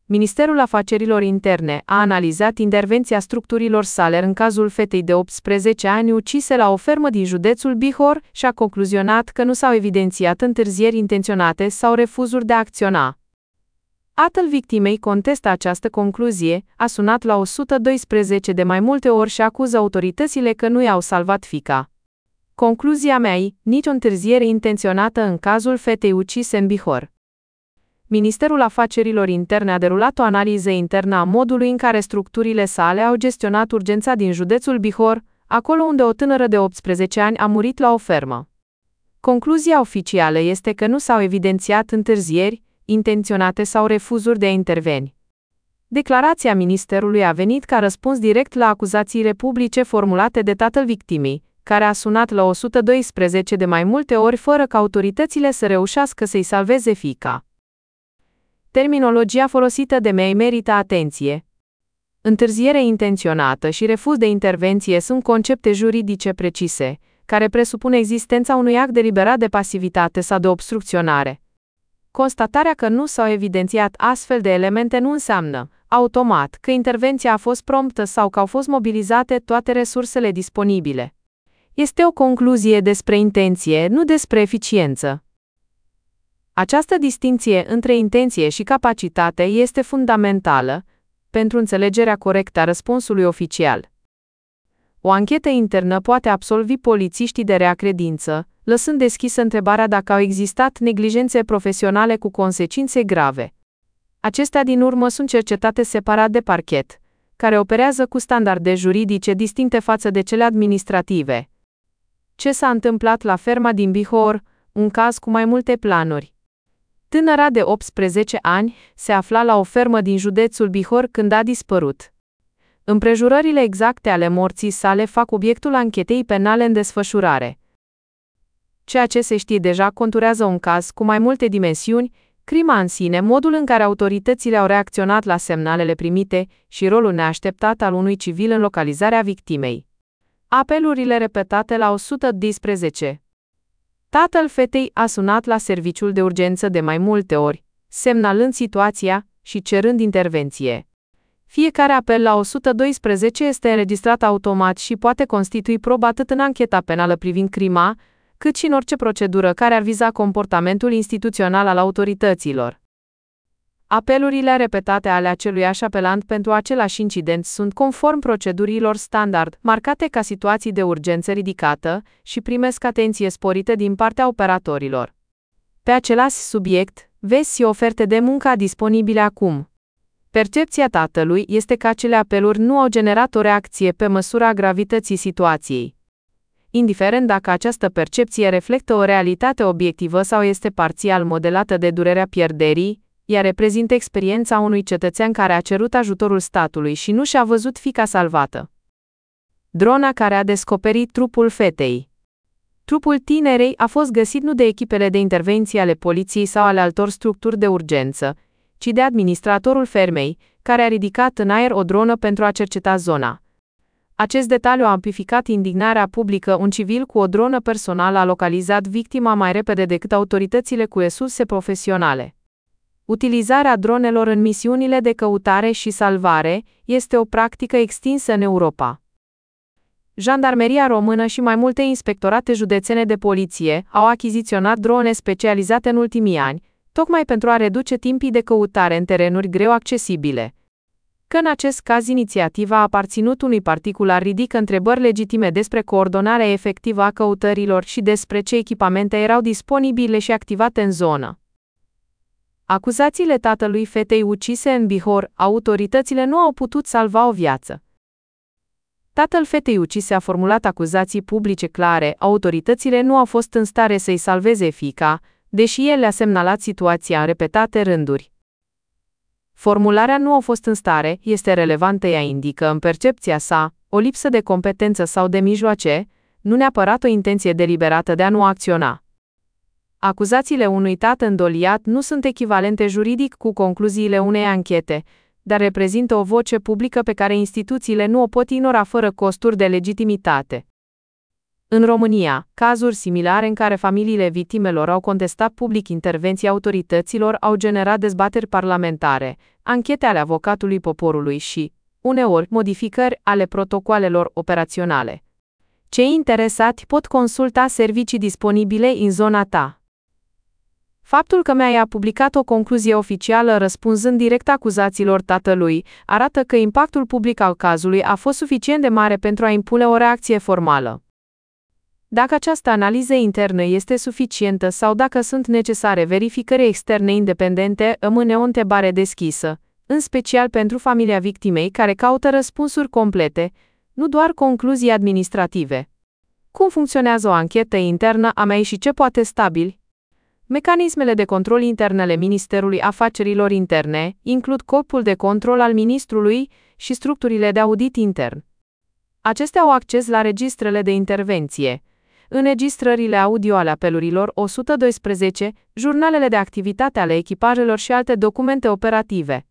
Ministerul Afacerilor Interne a analizat intervenția structurilor sale în cazul fetei de 18 ani ucise la o fermă din județul Bihor și a concluzionat că nu s-au evidențiat întârzieri intenționate sau refuzuri de a acționa. Tatăl victimei contestă această concluzie, a sunat la 112 de mai multe ori și acuză autoritățile că nu i-au salvat fiica. Concluzia mea e, nicio întârziere intenționată în cazul fetei ucise în Bihor. Ministerul Afacerilor Interne a derulat o analiză internă a modului în care structurile sale au gestionat urgența din județul Bihor, acolo unde o tânără de 18 ani a murit la o fermă. Concluzia oficială este că nu s-au evidențiat întârzieri intenționate sau refuzuri de a interveni. Declarația ministerului a venit ca răspuns direct la acuzațiile publice formulate de tatăl victimei, care a sunat la 112 de mai multe ori fără ca autoritățile să reușească să-i salveze fiica. Terminologia folosită de mei merită atenție. Întârziere intenționată și refuz de intervenție sunt concepte juridice precise, care presupun existența unui act deliberat de pasivitate sau de obstrucționare. Constatarea că nu s-au evidențiat astfel de elemente nu înseamnă, automat, că intervenția a fost promptă sau că au fost mobilizate toate resursele disponibile. Este o concluzie despre intenție, nu despre eficiență. Această distincție între intenție și capacitate este fundamentală pentru înțelegerea corectă a răspunsului oficial. O anchetă internă poate absolvi polițiștii de rea credință, lăsând deschisă întrebarea dacă au existat neglijențe profesionale cu consecințe grave. Acestea din urmă sunt cercetate separat de parchet, care operează cu standarde juridice distincte față de cele administrative. Ce s-a întâmplat la ferma din Bihor, un caz cu mai multe planuri. Tânăra de 18 ani se afla la o fermă din județul Bihor când a dispărut. Împrejurările exacte ale morții sale fac obiectul anchetei penale în desfășurare. Ceea ce se știe deja conturează un caz cu mai multe dimensiuni, crima în sine, modul în care autoritățile au reacționat la semnalele primite și rolul neașteptat al unui civil în localizarea victimei. Apelurile repetate la 112. Tatăl fetei a sunat la serviciul de urgență de mai multe ori, semnalând situația și cerând intervenție. Fiecare apel la 112 este înregistrat automat și poate constitui probă atât în ancheta penală privind crima, cât și în orice procedură care ar viza comportamentul instituțional al autorităților. Apelurile repetate ale aceluiași apelant pentru același incident sunt conform procedurilor standard, marcate ca situații de urgență ridicată și primesc atenție sporită din partea operatorilor. Pe același subiect, vezi oferte de muncă disponibile acum. Percepția tatălui este că acele apeluri nu au generat o reacție pe măsura gravității situației. Indiferent dacă această percepție reflectă o realitate obiectivă sau este parțial modelată de durerea pierderii, ea reprezintă experiența unui cetățean care a cerut ajutorul statului și nu și-a văzut fiica salvată. Drona care a descoperit trupul fetei. Trupul tinerei a fost găsit nu de echipele de intervenție ale poliției sau ale altor structuri de urgență, ci de administratorul fermei, care a ridicat în aer o dronă pentru a cerceta zona. Acest detaliu a amplificat indignarea publică. Un civil cu o dronă personală a localizat victima mai repede decât autoritățile cu resurse profesionale. Utilizarea dronelor în misiunile de căutare și salvare este o practică extinsă în Europa. Jandarmeria română și mai multe inspectorate județene de poliție au achiziționat drone specializate în ultimii ani, tocmai pentru a reduce timpii de căutare în terenuri greu accesibile. Că în acest caz inițiativa a aparținut unui particular ridică întrebări legitime despre coordonarea efectivă a căutărilor și despre ce echipamente erau disponibile și activate în zonă. Acuzațiile tatălui fetei ucise în Bihor, autoritățile nu au putut salva o viață. Tatăl fetei ucise a formulat acuzații publice clare, autoritățile nu au fost în stare să-i salveze fiica, deși el le-a semnalat situația în repetate rânduri. Formularea "nu au fost în stare" este relevantă, ea indică, în percepția sa, o lipsă de competență sau de mijloace, nu neapărat o intenție deliberată de a nu acționa. Acuzațiile unui tată îndoliat nu sunt echivalente juridic cu concluziile unei anchete, dar reprezintă o voce publică pe care instituțiile nu o pot ignora fără costuri de legitimitate. În România, cazuri similare în care familiile victimelor au contestat public intervenția autorităților au generat dezbateri parlamentare, anchete ale avocatului poporului și, uneori, modificări ale protocoalelor operaționale. Cei interesați pot consulta servicii disponibile în zona ta. Faptul că MEAI a publicat o concluzie oficială răspunzând direct acuzațiilor tatălui arată că impactul public al cazului a fost suficient de mare pentru a impune o reacție formală. Dacă această analiză internă este suficientă sau dacă sunt necesare verificări externe independente, rămâne o întrebare deschisă, în special pentru familia victimei care caută răspunsuri complete, nu doar concluzii administrative. Cum funcționează o anchetă internă a MEAI și ce poate stabili? Mecanismele de control interne ale Ministerului Afacerilor Interne includ corpul de control al ministrului și structurile de audit intern. Acestea au acces la registrele de intervenție, înregistrările audio ale apelurilor 112, jurnalele de activitate ale echipajelor și alte documente operative.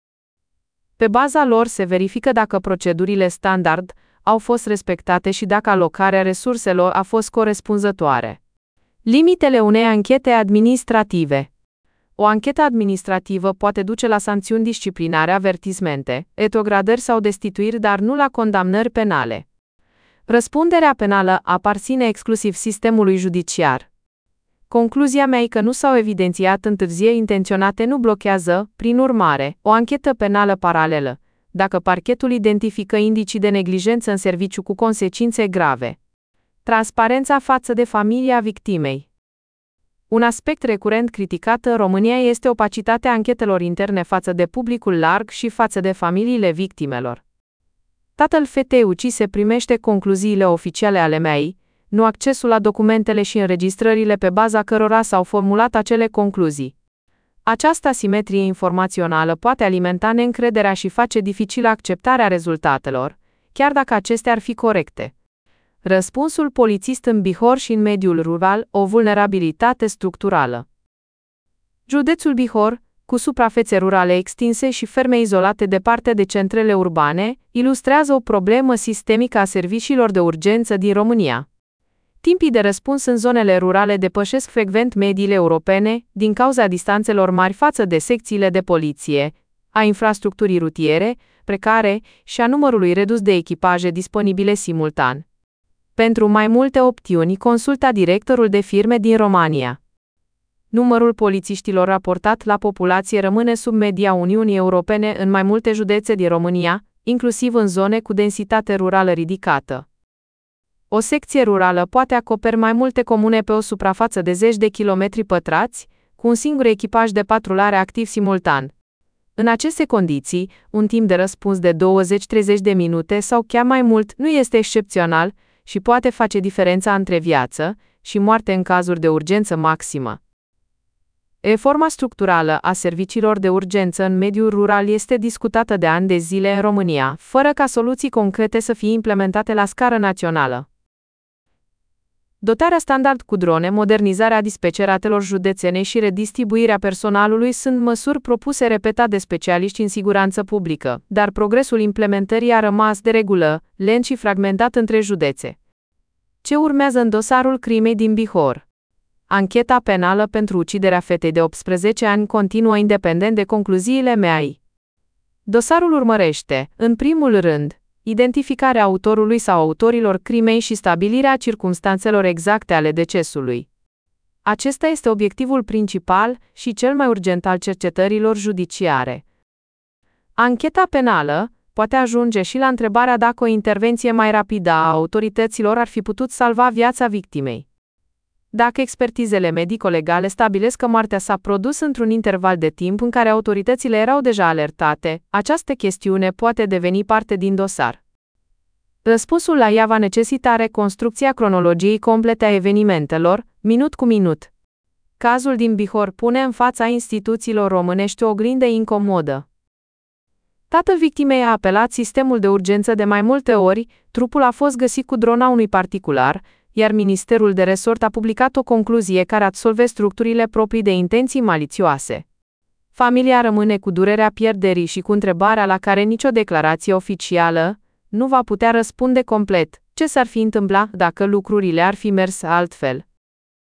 Pe baza lor se verifică dacă procedurile standard au fost respectate și dacă alocarea resurselor a fost corespunzătoare. Limitele unei anchete administrative. O anchetă administrativă poate duce la sancțiuni disciplinare, avertismente, retrogradări sau destituiri, dar nu la condamnări penale. Răspunderea penală aparține exclusiv sistemului judiciar. Concluzia mea e că nu s-au evidențiat întârzieri intenționate nu blochează, prin urmare, o anchetă penală paralelă, dacă parchetul identifică indicii de neglijență în serviciu cu consecințe grave. Transparența față de familia victimei. Un aspect recurent criticat în România este opacitatea anchetelor interne față de publicul larg și față de familiile victimelor. Tatăl fetei ucise primește concluziile oficiale ale MEAI, nu accesul la documentele și înregistrările pe baza cărora s-au formulat acele concluzii. Această asimetrie informațională poate alimenta neîncrederea și face dificilă acceptarea rezultatelor, chiar dacă acestea ar fi corecte. Răspunsul polițist în Bihor și în mediul rural, o vulnerabilitate structurală. Județul Bihor, cu suprafețe rurale extinse și ferme izolate departe de centrele urbane, ilustrează o problemă sistemică a serviciilor de urgență din România. Timpii de răspuns în zonele rurale depășesc frecvent mediile europene din cauza distanțelor mari față de secțiile de poliție, a infrastructurii rutiere, precare și a numărului redus de echipaje disponibile simultan. Pentru mai multe opțiuni, consulta directorul de firme din România. Numărul polițiștilor raportat la populație rămâne sub media Uniunii Europene în mai multe județe din România, inclusiv în zone cu densitate rurală ridicată. O secție rurală poate acoperi mai multe comune pe o suprafață de zeci de kilometri pătrați, cu un singur echipaj de patrulare activ simultan. În aceste condiții, un timp de răspuns de 20-30 de minute sau chiar mai mult nu este excepțional și poate face diferența între viață și moarte în cazuri de urgență maximă. Reforma structurală a serviciilor de urgență în mediul rural este discutată de ani de zile în România, fără ca soluții concrete să fie implementate la scară națională. Dotarea standard cu drone, modernizarea dispeceratelor județene și redistribuirea personalului sunt măsuri propuse repetat de specialiști în siguranță publică, dar progresul implementării a rămas de regulă, lent și fragmentat între județe. Ce urmează în dosarul crimei din Bihor? Ancheta penală pentru uciderea fetei de 18 ani continuă independent de concluziile MEAI. Dosarul urmărește, în primul rând, identificarea autorului sau autorilor crimei și stabilirea circumstanțelor exacte ale decesului. Acesta este obiectivul principal și cel mai urgent al cercetărilor judiciare. Ancheta penală poate ajunge și la întrebarea dacă o intervenție mai rapidă a autorităților ar fi putut salva viața victimei. Dacă expertizele medico-legale stabilesc că moartea s-a produs într-un interval de timp în care autoritățile erau deja alertate, această chestiune poate deveni parte din dosar. Răspunsul la ea va necesita reconstrucția cronologiei complete a evenimentelor, minut cu minut. Cazul din Bihor pune în fața instituțiilor românești o oglindă incomodă. Tatăl victimei a apelat sistemul de urgență de mai multe ori, trupul a fost găsit cu drona unui particular, iar Ministerul de Resort a publicat o concluzie care absolve structurile proprii de intenții malițioase. Familia rămâne cu durerea pierderii și cu întrebarea la care nicio declarație oficială nu va putea răspunde complet. Ce s-ar fi întâmplat dacă lucrurile ar fi mers altfel?